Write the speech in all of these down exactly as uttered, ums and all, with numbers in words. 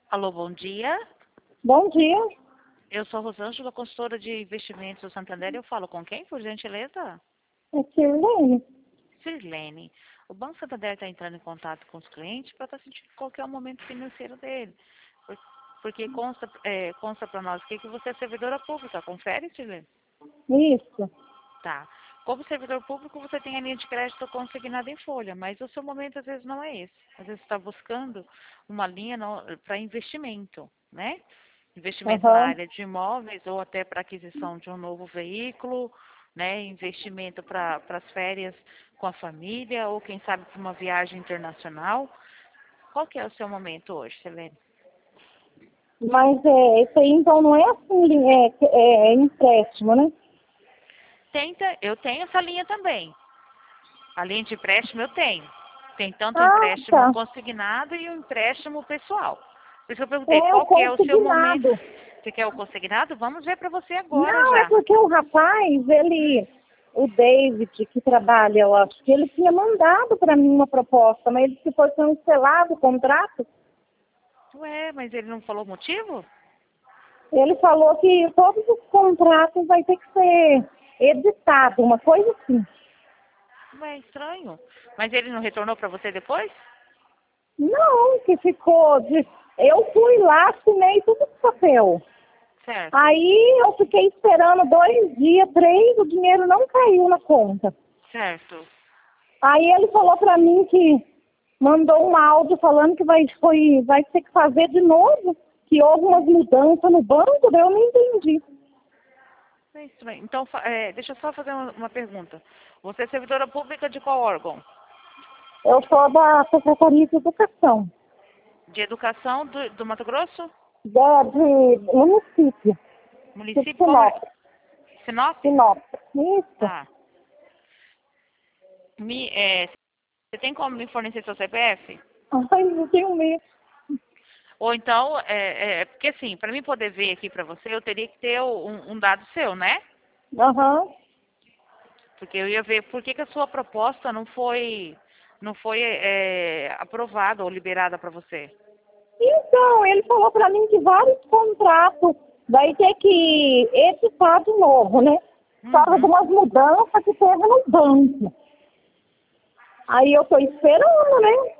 Alô, bom dia. Bom dia, Eu sou a Rosângela, consultora de investimentos do Santander. Eu falo com quem, por gentileza? é Sirlene. Sirlene. O Banco Santander está entrando em contato com os clientes para estar sentindo qual que é o momento financeiro dele. Por- Porque consta, é, consta para nós aqui que você é servidora pública. Confere, Sirlene? Isso. Tá. Como servidor público, você tem a linha de crédito consignada em folha, mas o seu momento às vezes não é esse. Às vezes está buscando uma linha para investimento, né? Investimento na Aham. área de imóveis ou até para aquisição de um novo veículo, né? Investimento para as férias com a família ou quem sabe para uma viagem internacional. Qual que é o seu momento hoje, Selene? Mas é, esse aí então não é assim, é, é, é empréstimo, né? Tenta, eu tenho essa linha também. A linha de empréstimo eu tenho. Tem tanto o Ah, empréstimo tá. consignado e o empréstimo pessoal. Por isso que eu perguntei, É o qual que é o seu momento? consignado. Você quer o consignado? Vamos ver para você agora Não, é já. porque o rapaz, ele, o David, que trabalha, eu acho que ele tinha mandado para mim uma proposta, mas ele disse que foi cancelado o contrato. Ué, mas ele não falou o motivo? Ele falou que todos os contratos vai ter que ser editado, uma coisa assim. Ué, estranho. Mas ele não retornou para você depois? Não, que ficou de... Eu fui lá, assinei tudo o papel. Certo, Aí eu fiquei esperando dois dias, três, o dinheiro não caiu na conta. certo. Aí ele falou pra mim que mandou um áudio falando que vai, foi, vai ter que fazer de novo, que houve umas mudanças no banco, daí eu não entendi. É estranho. Então, fa- é, deixa eu só fazer uma, uma pergunta. Você é servidora pública de qual órgão? Eu sou da Secretaria de Educação, De Educação do, do Mato Grosso? da, de município, de Município? Qual é? Sinop. Sinop? Sinop. Isso. Tá. Me, é, você tem como me fornecer seu C P F? Ai, eu tenho medo. Ou então, é, é, porque assim, para mim poder ver aqui para você, eu teria que ter o- um, um dado seu, né? Aham. Porque eu ia ver por que, que a sua proposta não foi, não foi é, aprovada ou liberada para você. Então, ele falou para mim que vários contratos vai ter que editar de novo, né? Por causa de Uhum. umas mudanças que teve no banco. Aí eu tô esperando, né?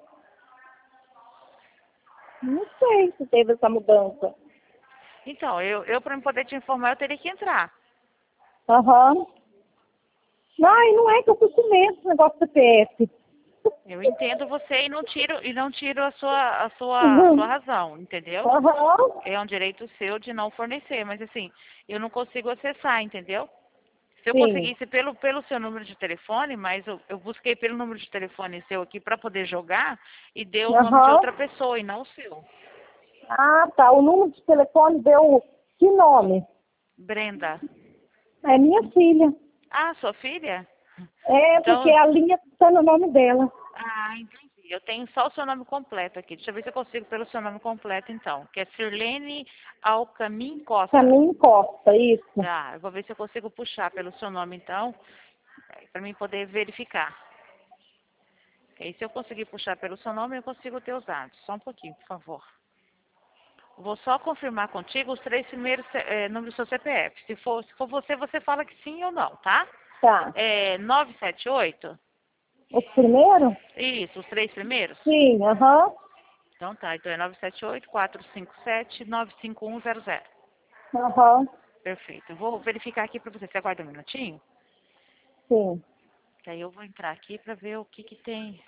Não sei se teve essa mudança. Então, eu, eu para poder te informar, eu teria que entrar. Aham. Ai, não é que eu tô com medo desse negócio do C P F. Eu entendo você e não tiro e não tiro a sua a sua a sua Uhum. razão, entendeu? Aham. É um direito seu de não fornecer, mas assim, eu não consigo acessar, entendeu? Se eu Sim. conseguisse pelo, pelo seu número de telefone, mas eu, eu busquei pelo número de telefone seu aqui para poder jogar e deu o nome de Aham. outra pessoa e não o seu. Ah, tá. O número de telefone deu que nome? Brenda. É minha filha. Ah, sua filha? É, porque Então, a linha tá no nome dela. ah, entendi. Eu tenho só o seu nome completo aqui. Deixa eu ver se eu consigo pelo seu nome completo, então. Que é Sirlene Alcamin Costa. Caminho Costa, isso. Tá, eu vou ver se eu consigo puxar pelo seu nome, então, para mim poder verificar. Ok, se eu conseguir puxar pelo seu nome, eu consigo ter os dados. Só um pouquinho, por favor. Vou só confirmar contigo os três primeiros eh, números do seu C P F. Se for, se for você, você fala que sim ou não, tá? Tá. É nove sete oito? O primeiro? Isso, os três primeiros? Sim, aham. Então tá, então é nove sete oito, quatro cinco sete, nove cinco um zero zero. Aham. Perfeito. Eu vou verificar aqui para você. Você aguarda um minutinho? Sim. Que aí eu vou entrar aqui para ver o que que tem.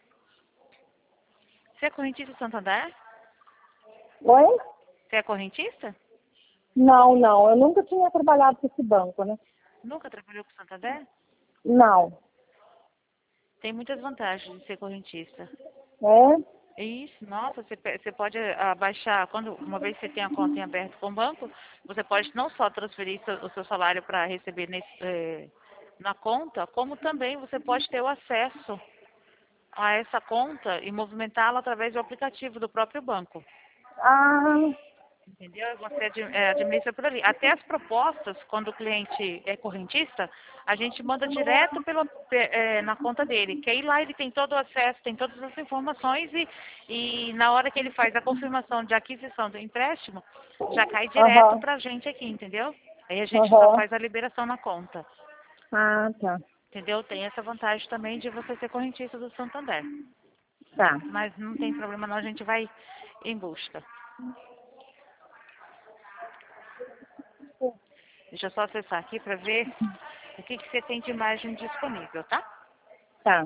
Você é correntista do Santander? Oi? Você é correntista? Não, não. Eu nunca tinha trabalhado com esse banco, né? Nunca trabalhou com o Santander? Não. Tem muitas vantagens de ser correntista. É? Isso, nossa, você, pe- você pode abaixar, quando uma vez que você tem a conta em aberto com o banco, você pode não só transferir seu- o seu salário para receber nesse, eh, na conta, como também você pode ter o acesso a essa conta e movimentá-la através do aplicativo do próprio banco. Ah, Entendeu? Você admi- é, administra por ali. Até as propostas, quando o cliente é correntista, a gente manda direto pelo, pe- é, na conta dele. Que aí lá ele tem todo o acesso, tem todas as informações e, e na hora que ele faz a confirmação de aquisição do empréstimo, já cai direto Aham, para a gente aqui, entendeu? Aí a gente só aham. faz a liberação na conta. Ah, tá. Entendeu? Tem essa vantagem também de você ser correntista do Santander. Tá. Mas não tem problema não, a gente vai em busca. Deixa eu só acessar aqui para ver o que, que você tem de imagem disponível, tá? Tá.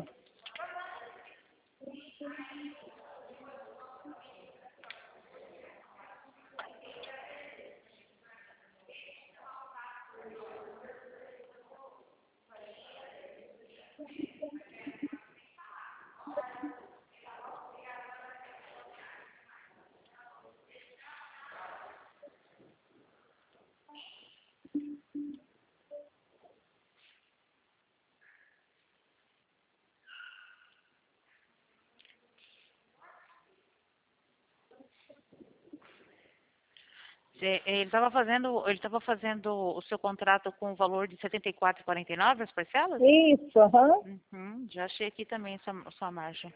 Você- ele estava fazendo, ele estava fazendo o seu contrato com o valor de setenta e quatro e quarenta e nove as parcelas? Isso, aham. Uhum, já achei aqui também sua, sua margem.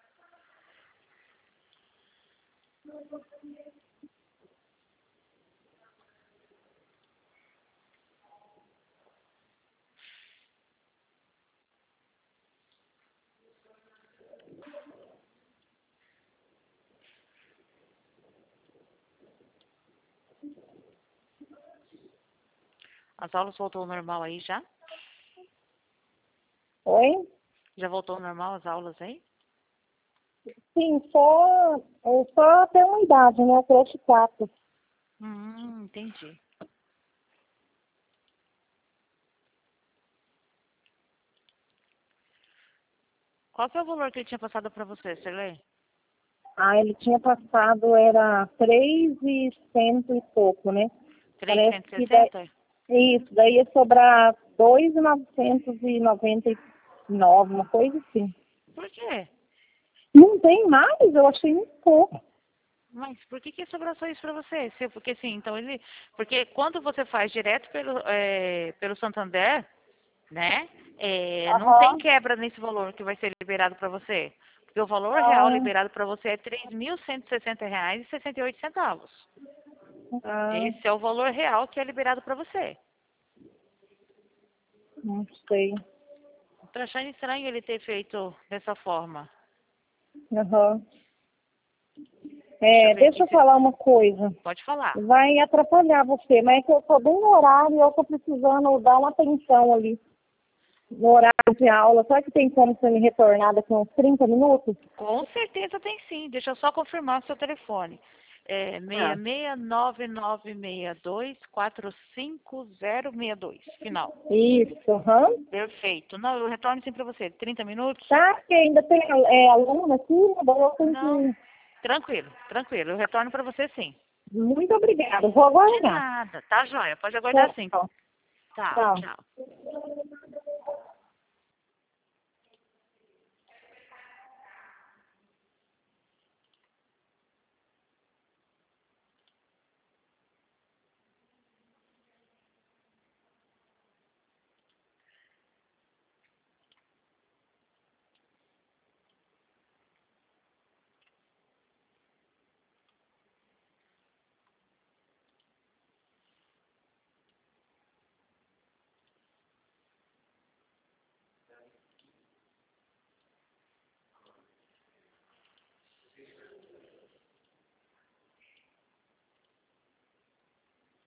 As aulas voltou ao normal aí já? Oi? Já voltou ao normal as aulas aí? Sim, só, é só até uma idade, né? Creche quatro. Hum, entendi. Qual que é o valor que ele tinha passado para você, Serlei? Ah, ele tinha passado, era três e cento e pouco, né? Parece trezentos e que daí, sessenta? isso, daí ia sobrar dois mil novecentos e noventa e nove, uma coisa assim. Por quê? Não tem mais, eu achei muito pouco. Mas por que que sobrou só isso para você? Se- Porque assim, então ele, porque quando você faz direto pelo é, pelo Santander, né? é, não tem Aham. quebra nesse valor que vai ser liberado para você. Porque o valor real Ah, liberado para você é três mil cento e sessenta reais e sessenta e oito centavos. ah, Esse é o valor real que é liberado para você. não sei. Tô achando estranho ele ter feito dessa forma. Aham. Deixa eu É, ver deixa aqui eu se falar uma coisa. pode falar. Vai atrapalhar você, mas é que eu tô bem no horário e eu tô precisando dar uma atenção ali. No horário de aula, será que tem como você me retornar daqui uns trinta minutos? Com certeza tem sim. Deixa eu só confirmar o seu telefone. É Ah, seis seis nove nove seis dois quatro cinco zero seis dois, final. isso, aham. Perfeito. Não, eu retorno sim para você. trinta minutos? Tá, porque ainda tem é, aluno aqui, né? Daí eu tenho Não. que... Tranquilo, tranquilo. Eu retorno para você sim. Muito obrigada, vou De aguardar. nada. Tá, joia? Pode aguardar sim. Tchau. Tchau, Tchau. tchau.